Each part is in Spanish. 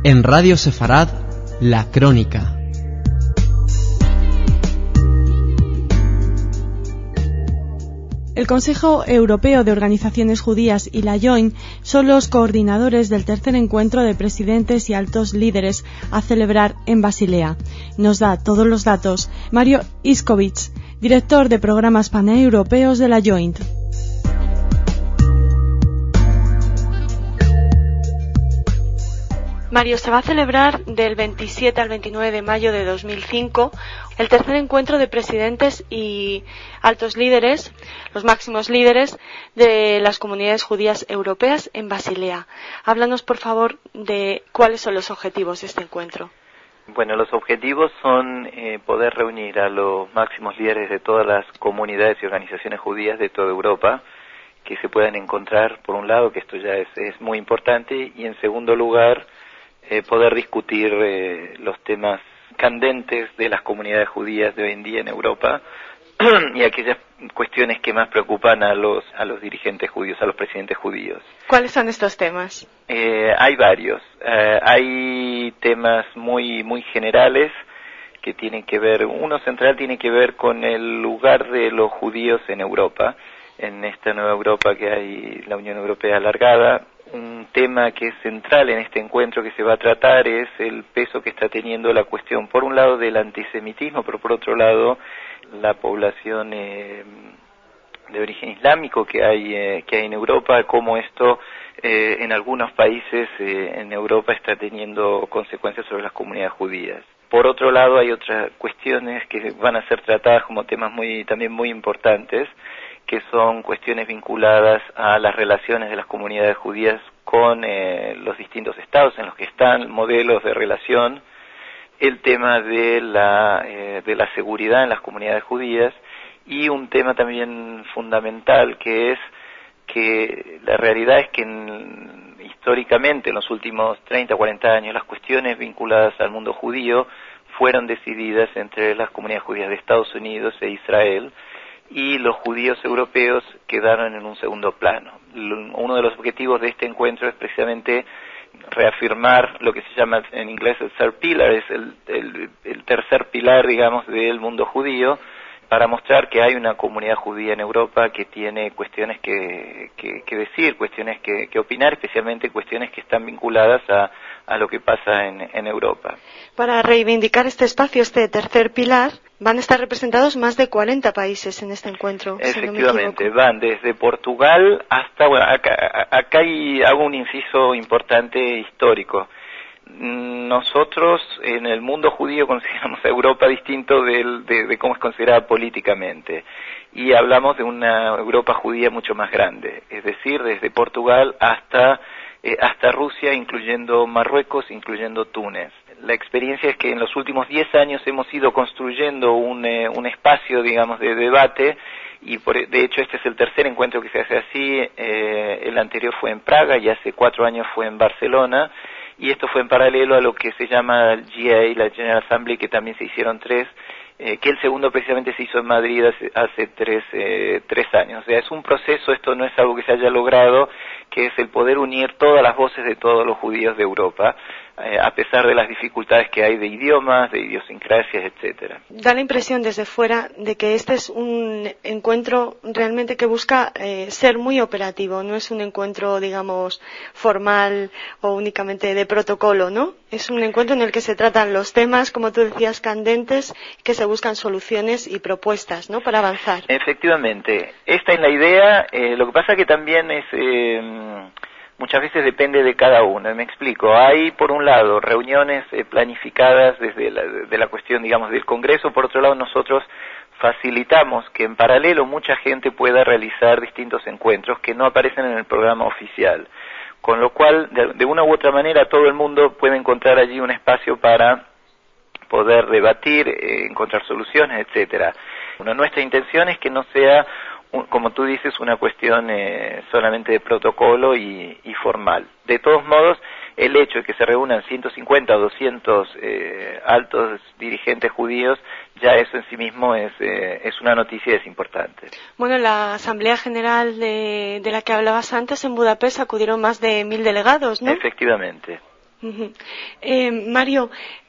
En Radio Sefarad, La Crónica. El Consejo Europeo de Organizaciones Judías y la Joint son los coordinadores del tercer encuentro de presidentes y altos líderes a celebrar en Basilea. Nos da todos los datos Mario Iskovic, director de programas paneuropeos de la Joint. Mario, se va a celebrar del 27 al 29 de mayo de 2005 el tercer encuentro de presidentes y altos líderes, los máximos líderes de las comunidades judías europeas en Basilea. Háblanos, por favor, de cuáles son los objetivos de este encuentro. Bueno, los objetivos son poder reunir a los máximos líderes de todas las comunidades y organizaciones judías de toda Europa, que se puedan encontrar, por un lado, que esto ya es muy importante, y en segundo lugar, poder discutir los temas candentes de las comunidades judías de hoy en día en Europa y aquellas cuestiones que más preocupan a los dirigentes judíos, a los presidentes judíos. ¿Cuáles son estos temas? Hay varios. Hay temas muy generales que tienen que ver, uno central tiene que ver con el lugar de los judíos en Europa, en esta nueva Europa que hay, la Unión Europea alargada. Un tema que es central en este encuentro que se va a tratar es el peso que está teniendo la cuestión, por un lado, del antisemitismo, pero por otro lado, la población de origen islámico que hay en Europa, cómo esto en algunos países en Europa está teniendo consecuencias sobre las comunidades judías. Por otro lado, hay otras cuestiones que van a ser tratadas como temas también muy importantes, que son cuestiones vinculadas a las relaciones de las comunidades judías con los distintos estados en los que están, modelos de relación, el tema de la seguridad en las comunidades judías y un tema también fundamental que es que la realidad es que históricamente en los últimos 30 o 40 años las cuestiones vinculadas al mundo judío fueron decididas entre las comunidades judías de Estados Unidos e Israel, y los judíos europeos quedaron en un segundo plano. Uno de los objetivos de este encuentro es precisamente reafirmar lo que se llama en inglés el third pillar, es el tercer pilar, digamos, del mundo judío, para mostrar que hay una comunidad judía en Europa que tiene cuestiones que decir, cuestiones que opinar, especialmente cuestiones que están vinculadas a lo que pasa en Europa. Para reivindicar este espacio, este tercer pilar, van a estar representados más de 40 países en este encuentro. Efectivamente, si no me van desde Portugal hasta, bueno, acá hago un inciso importante histórico. Nosotros en el mundo judío consideramos a Europa distinto de cómo es considerada políticamente, y hablamos de una Europa judía mucho más grande, es decir, desde Portugal hasta Rusia, incluyendo Marruecos, incluyendo Túnez. La experiencia es que en los últimos 10 años hemos ido construyendo un espacio, digamos, de debate, y de hecho este es el tercer encuentro que se hace así. El anterior fue en Praga y hace 4 años fue en Barcelona, y esto fue en paralelo a lo que se llama el GA, la General Assembly, que también se hicieron 3, que el segundo precisamente se hizo en Madrid hace 3 años. O sea, es un proceso, esto no es algo que se haya logrado, que es el poder unir todas las voces de todos los judíos de Europa, a pesar de las dificultades que hay de idiomas, de idiosincrasias, etcétera. Da la impresión desde fuera de que este es un encuentro realmente que busca ser muy operativo, no es un encuentro, digamos, formal o únicamente de protocolo, ¿no? Es un encuentro en el que se tratan los temas, como tú decías, candentes, que se buscan soluciones y propuestas, ¿no?, para avanzar. Efectivamente, esta es la idea. Lo que pasa que también es muchas veces depende de cada uno. Me explico. Hay, por un lado, reuniones planificadas desde la cuestión, digamos, del Congreso. Por otro lado, nosotros facilitamos que en paralelo mucha gente pueda realizar distintos encuentros que no aparecen en el programa oficial. Con lo cual, de una u otra manera, todo el mundo puede encontrar allí un espacio para poder debatir, encontrar soluciones, etcétera. Nuestra intención es que no sea, como tú dices, una cuestión solamente de protocolo y formal. De todos modos, el hecho de que se reúnan 150 o 200 altos dirigentes judíos, ya eso en sí mismo es una noticia y es importante. Bueno, la Asamblea General de la que hablabas antes en Budapest acudieron más de 1000 delegados, ¿no? Efectivamente. Mario,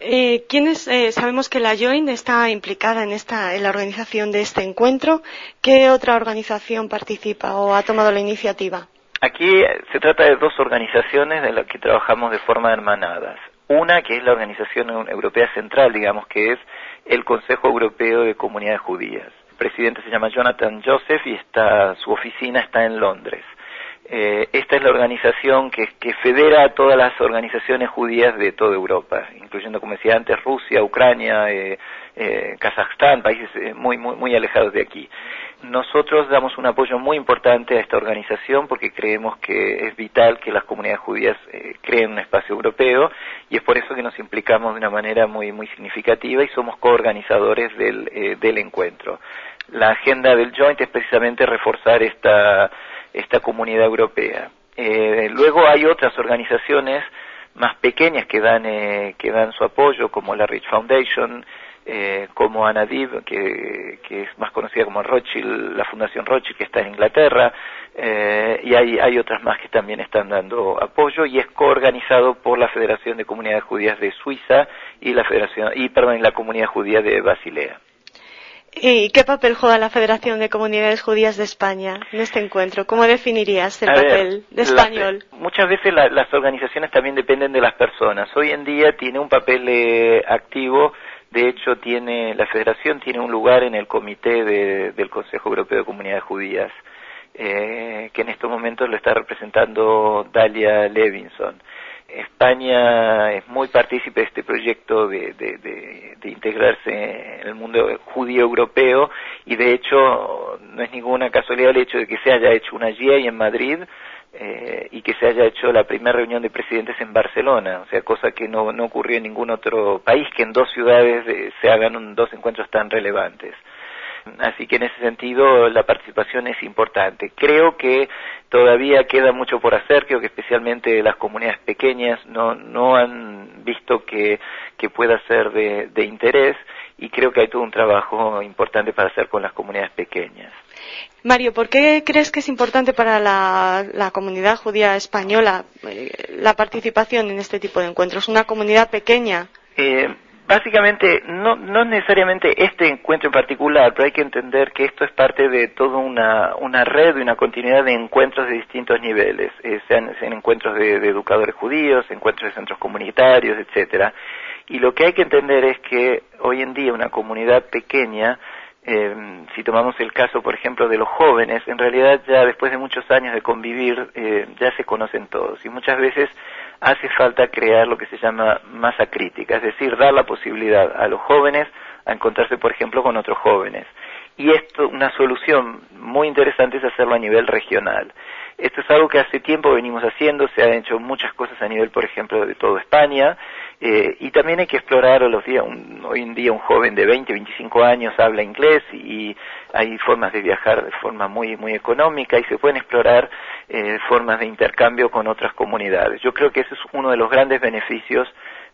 sabemos que la Joint está implicada en la organización de este encuentro. ¿Qué otra organización participa o ha tomado la iniciativa? Aquí se trata de dos organizaciones de las que trabajamos de forma hermanadas. Una que es la Organización Europea Central, digamos, que es el Consejo Europeo de Comunidades Judías. El presidente se llama Jonathan Joseph y su oficina está en Londres. Esta es la organización que federa a todas las organizaciones judías de toda Europa, incluyendo, como decía antes, Rusia, Ucrania, Kazajstán, países muy alejados de aquí. Nosotros damos un apoyo muy importante a esta organización porque creemos que es vital que las comunidades judías creen un espacio europeo, y es por eso que nos implicamos de una manera muy significativa y somos coorganizadores del encuentro. La agenda del Joint es precisamente reforzar esta comunidad europea. Luego hay otras organizaciones más pequeñas que dan su apoyo, como la Rich Foundation, como Anadib, que es más conocida como Rothschild, la Fundación Rothschild, que está en Inglaterra, y hay otras más que también están dando apoyo, y es coorganizado por la Federación de Comunidades Judías de Suiza y la Comunidad Judía de Basilea. ¿Y qué papel juega la Federación de Comunidades Judías de España en este encuentro? ¿Cómo definirías el papel de español? Muchas veces las organizaciones también dependen de las personas. Hoy en día tiene un papel activo. De hecho, la Federación tiene un lugar en el comité del Consejo Europeo de Comunidades Judías, que en estos momentos lo está representando Dalia Levinson. España es muy partícipe de este proyecto de integrarse en el mundo judío europeo, y de hecho no es ninguna casualidad el hecho de que se haya hecho una GIEI en Madrid y que se haya hecho la primera reunión de presidentes en Barcelona, o sea, cosa que no ocurrió en ningún otro país, que en dos ciudades se hagan dos encuentros tan relevantes. Así que en ese sentido la participación es importante. Creo que todavía queda mucho por hacer, creo que especialmente las comunidades pequeñas no han visto que pueda ser de interés, y creo que hay todo un trabajo importante para hacer con las comunidades pequeñas. Mario, ¿por qué crees que es importante para la comunidad judía española la participación en este tipo de encuentros? ¿Una comunidad pequeña? Básicamente, no necesariamente este encuentro en particular, pero hay que entender que esto es parte de toda una red y una continuidad de encuentros de distintos niveles, sean encuentros de educadores judíos, encuentros de centros comunitarios, etcétera. Y lo que hay que entender es que hoy en día una comunidad pequeña, si tomamos el caso, por ejemplo, de los jóvenes, en realidad ya después de muchos años de convivir, ya se conocen todos, y muchas veces hace falta crear lo que se llama masa crítica, es decir, dar la posibilidad a los jóvenes a encontrarse, por ejemplo, con otros jóvenes. Y esto, una solución muy interesante es hacerlo a nivel regional. Esto es algo que hace tiempo venimos haciendo, se han hecho muchas cosas a nivel, por ejemplo, de toda España, y también hay que explorar hoy en día un joven de 20, 25 años habla inglés, y hay formas de viajar de forma muy económica, y se pueden explorar formas de intercambio con otras comunidades. Yo creo que ese es uno de los grandes beneficios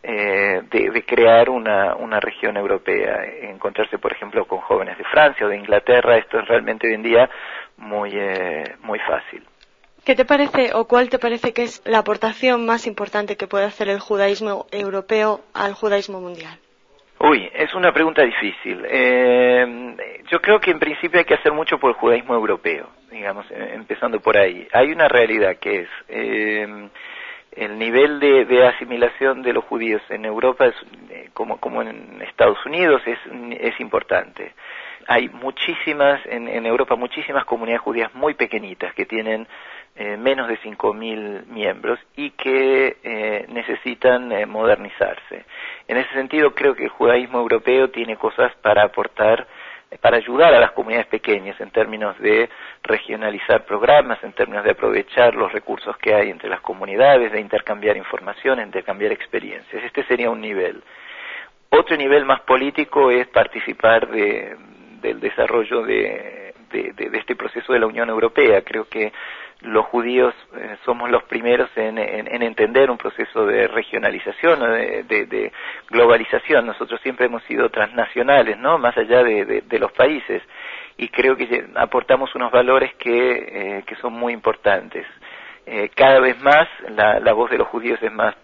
de crear una región europea. Encontrarse, por ejemplo, con jóvenes de Francia o de Inglaterra, esto es realmente hoy en día muy fácil. ¿Qué te parece, o cuál te parece que es la aportación más importante que puede hacer el judaísmo europeo al judaísmo mundial? Es una pregunta difícil. Yo creo que en principio hay que hacer mucho por el judaísmo europeo, digamos, empezando por ahí. Hay una realidad que es el nivel de asimilación de los judíos en Europa, como en Estados Unidos, es importante. Hay en Europa muchísimas comunidades judías muy pequeñitas que tienen menos de 5.000 miembros y que necesitan modernizarse. En ese sentido, creo que el judaísmo europeo tiene cosas para aportar, para ayudar a las comunidades pequeñas en términos de regionalizar programas, en términos de aprovechar los recursos que hay entre las comunidades, de intercambiar información, de intercambiar experiencias. Este sería un nivel. Otro nivel más político es participar del desarrollo de este proceso de la Unión Europea. Creo que los judíos somos los primeros en entender un proceso de regionalización, de globalización. Nosotros siempre hemos sido transnacionales, ¿no? Más allá de los países, y creo que aportamos unos valores que son muy importantes. Cada vez más la voz de los judíos es más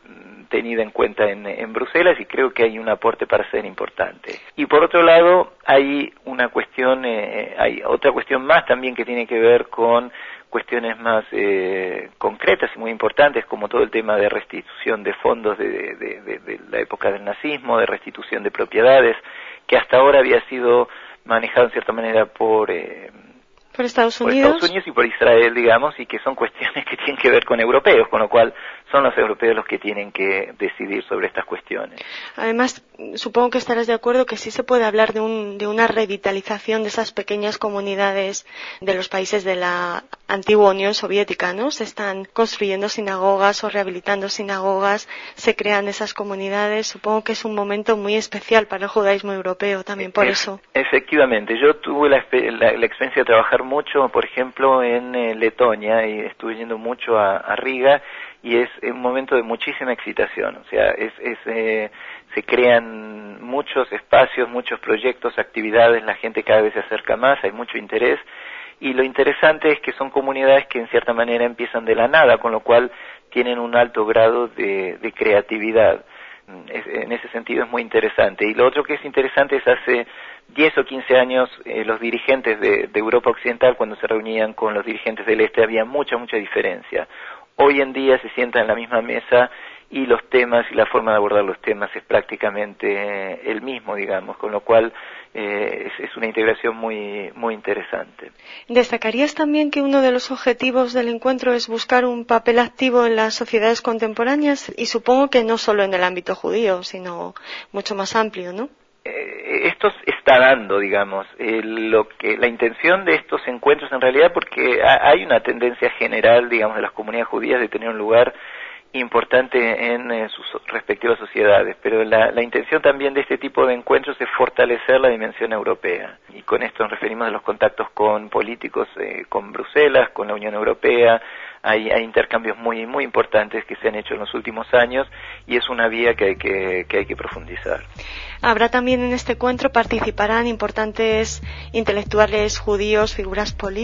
tenida en cuenta en Bruselas, y creo que hay un aporte para ser importante. Y por otro lado, hay una cuestión, hay otra cuestión más también que tiene que ver con cuestiones más concretas y muy importantes, como todo el tema de restitución de fondos de la época del nazismo, de restitución de propiedades, que hasta ahora había sido manejado en cierta manera por Estados Unidos y por Israel, digamos, y que son cuestiones que tienen que ver con europeos, con lo cual son los europeos los que tienen que decidir sobre estas cuestiones. Además, supongo que estarás de acuerdo que sí se puede hablar de una revitalización de esas pequeñas comunidades de los países de la antigua Unión Soviética, ¿no? Se están construyendo sinagogas o rehabilitando sinagogas, se crean esas comunidades. Supongo que es un momento muy especial para el judaísmo europeo también por eso. Efectivamente, yo tuve la experiencia de trabajar mucho, por ejemplo, en Letonia, y estuve yendo mucho a Riga, y es un momento de muchísima excitación. O sea, se crean muchos espacios, muchos proyectos, actividades, la gente cada vez se acerca más, hay mucho interés, y lo interesante es que son comunidades que en cierta manera empiezan de la nada, con lo cual tienen un alto grado de creatividad. En ese sentido es muy interesante. Y lo otro que es interesante es hace 10 o 15 años los dirigentes de Europa Occidental, cuando se reunían con los dirigentes del Este, había mucha diferencia. Hoy en día se sientan en la misma mesa y los temas y la forma de abordar los temas es prácticamente el mismo, digamos, con lo cual es una integración muy interesante. ¿Destacarías también que uno de los objetivos del encuentro es buscar un papel activo en las sociedades contemporáneas? Y supongo que no solo en el ámbito judío, sino mucho más amplio, ¿no? Esto está dando, digamos, la intención de estos encuentros en realidad, porque hay una tendencia general, digamos, de las comunidades judías de tener un lugar importante en sus respectivas sociedades, pero la intención también de este tipo de encuentros es fortalecer la dimensión europea, y con esto nos referimos a los contactos con políticos, con Bruselas, con la Unión Europea. Hay intercambios muy importantes que se han hecho en los últimos años, y es una vía que hay que profundizar. Habrá también en este encuentro, participarán importantes intelectuales judíos, figuras políticas.